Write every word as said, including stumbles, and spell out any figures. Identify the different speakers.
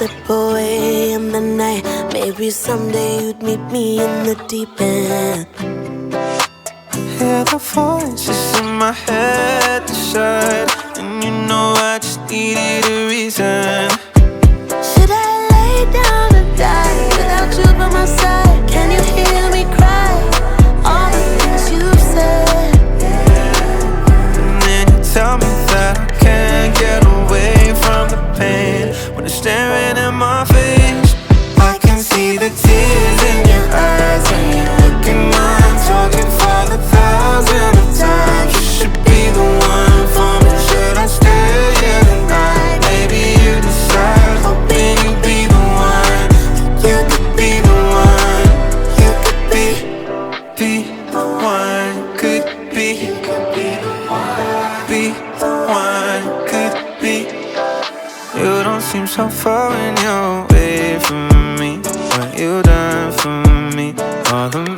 Speaker 1: slip away in the night. Maybe someday you'd meet me in the deep end.
Speaker 2: Hear the voices in my head decide, and you know I just needed a reason.
Speaker 1: Should I lay down and die without you by my side? Can you hear me cry? All the things you've said.
Speaker 2: And then you tell me that I can't get away from the pain. When you're staring at my face, I can see the tears in your eyes. When you look in mine, talking for the thousand of times. You should be the one for me. Should I stay here tonight? Maybe you decide. Hoping you'd be the one. You could be the one. You could be, be the one. Could be, be the one. Could be. You don't seem so far when you're away from me. What you done for me? All the